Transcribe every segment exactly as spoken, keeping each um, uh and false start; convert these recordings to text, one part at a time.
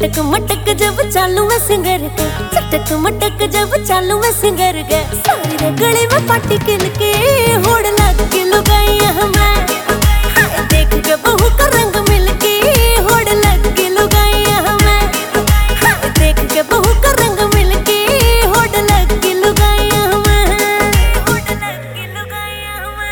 चटक मटक जब चालू मैं सिंगर के, चटक मटक जब चालू मैं सिंगर के, सारी रे गले में पाटी किल के होड़ लग के लुगाइया मैं, देख के बहू का रंग मिल के होड़ लग के लुगाइया मैं, देख के बहू का रंग मिल के होड़ लग के लुगाइया मैं, होड़ लग के लुगाइया मैं।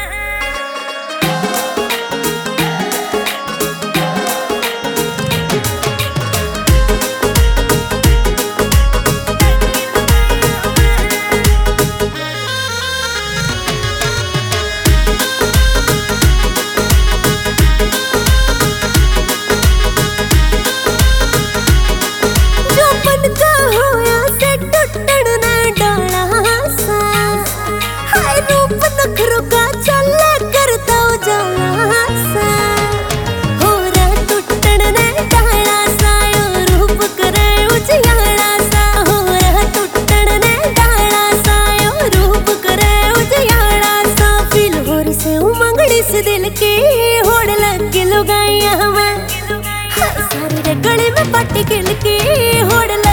दिल के होड़ लग के लुगाइया मैं, सारे रे गले में पाटी किल के होड़